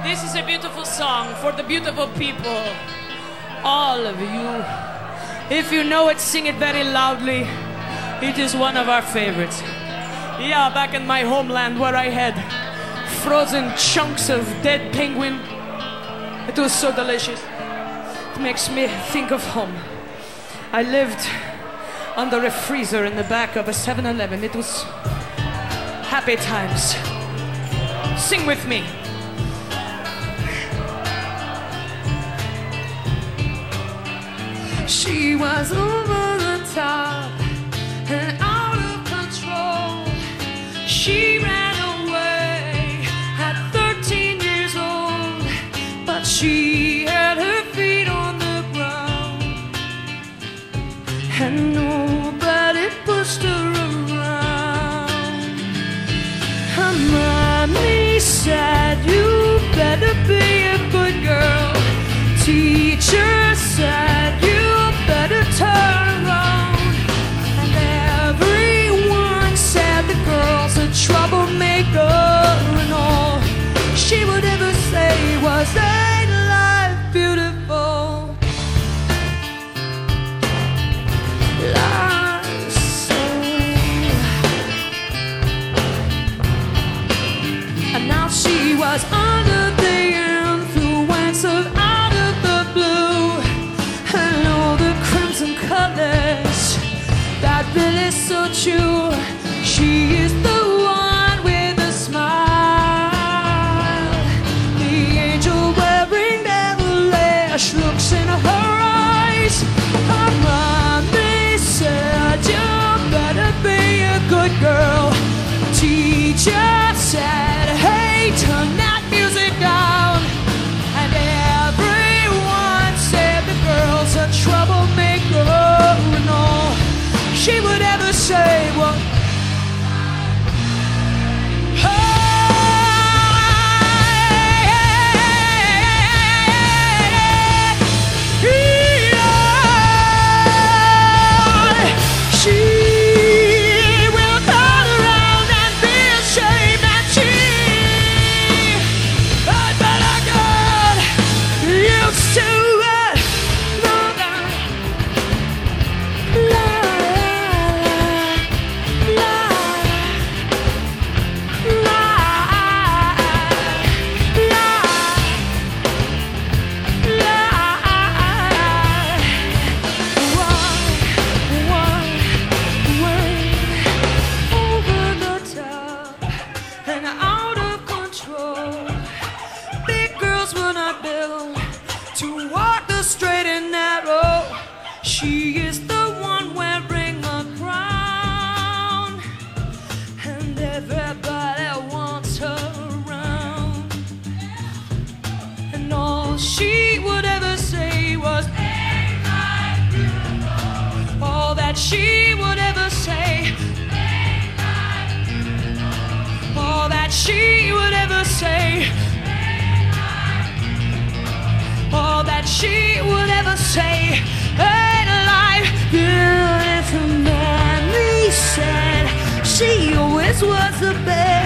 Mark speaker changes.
Speaker 1: This is a beautiful song for the beautiful people. All of you. If you know it, sing it very loudly. It is one of our favorites. Yeah, back in my homeland where I had frozen chunks of dead penguin. It was so delicious. It makes me think of home. I lived under a freezer in the back of a 7-Eleven. It was happy times. Sing with me. She was over the top and out of control. She ran away at 13 years old, but she had her feet on the ground and nobody pushed her around. Her mommy said, "You better be a good girl." Teacher said, "You better turn around." And everyone said the girl's a troublemaker, and all she would ever say was, "Ain't life beautiful? Life's so..." And now she was under the influence of Out of the Blue and all the crimson colors that really suit you. She is the one with a smile, the angel wearing devilish looks in her eyes. Her mommy said, "You better be a good girl." Teacher said, "Hey, turn that music down." And everyone said the girl's a troublemaker, and all she would ever say was, to walk the straight and narrow. She is the one wearing a crown, and everybody wants her around. And all she would ever say was, "Ain't life beautiful?" All that she would ever say, "Ain't life beautiful?" All that she would ever say, all that she would ever say, "Ain't life beautiful?" Mommy said she always was the best.